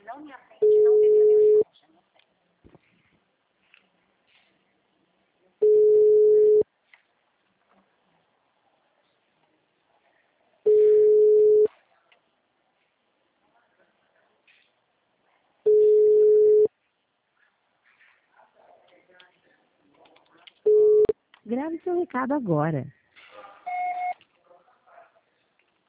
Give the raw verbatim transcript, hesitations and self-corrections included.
não me atende, não deixa mensagem. Não sei. Grave seu recado agora.